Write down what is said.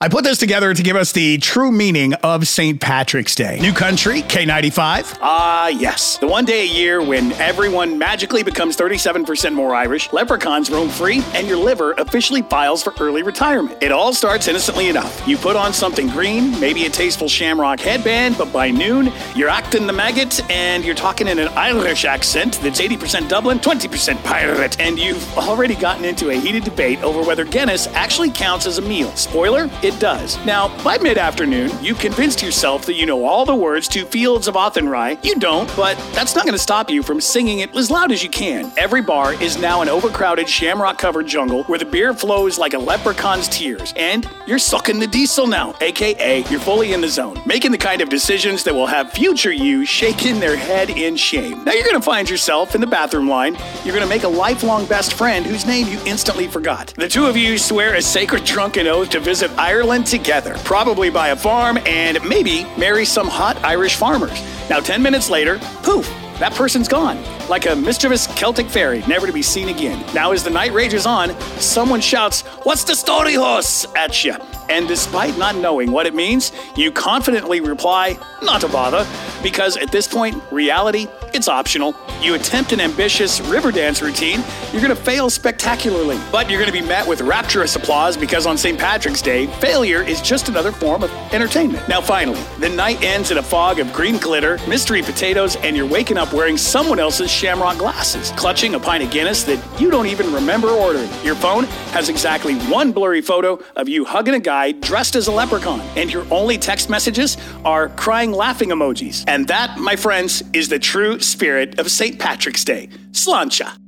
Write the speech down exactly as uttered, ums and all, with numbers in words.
I put this together to give us the true meaning of Saint Patrick's Day. New country, K ninety-five. Ah, yes. The one day a year when everyone magically becomes thirty-seven percent more Irish, leprechauns roam free, and your liver officially files for early retirement. It all starts innocently enough. You put on something green, maybe a tasteful shamrock headband, but by noon, you're acting the maggot, and you're talking in an Irish accent that's eighty percent Dublin, twenty percent pirate, and you've already gotten into a heated debate over whether Guinness actually counts as a meal. Spoiler, it does. Now, by mid-afternoon, you've convinced yourself that you know all the words to Fields of Athenry. You don't, but that's not going to stop you from singing it as loud as you can. Every bar is now an overcrowded, shamrock-covered jungle where the beer flows like a leprechaun's tears, and you're sucking the diesel now, aka you're fully in the zone, making the kind of decisions that will have future you shaking their head in shame. Now, you're going to find yourself in the bathroom line. You're going to make a lifelong best friend whose name you instantly forgot. The two of you swear a sacred drunken oath to visit Ireland together, probably buy a farm, and maybe marry some hot Irish farmers. Now, ten minutes later, poof, that person's gone. Like a mischievous Celtic fairy, never to be seen again. Now, as the night rages on, someone shouts, "What's the story, horse?" at you. And despite not knowing what it means, you confidently reply, "Not a bother," because at this point, reality, it's optional. You attempt an ambitious river dance routine, you're going to fail spectacularly. But you're going to be met with rapturous applause because on Saint Patrick's Day, failure is just another form of entertainment. Now finally, the night ends in a fog of green glitter, mystery potatoes, and you're waking up wearing someone else's shamrock glasses, clutching a pint of Guinness that you don't even remember ordering. Your phone has exactly one blurry photo of you hugging a guy dressed as a leprechaun, and your only text messages are crying laughing emojis. And that, my friends, is the true spirit of Saint Patrick's Day. Sláinte.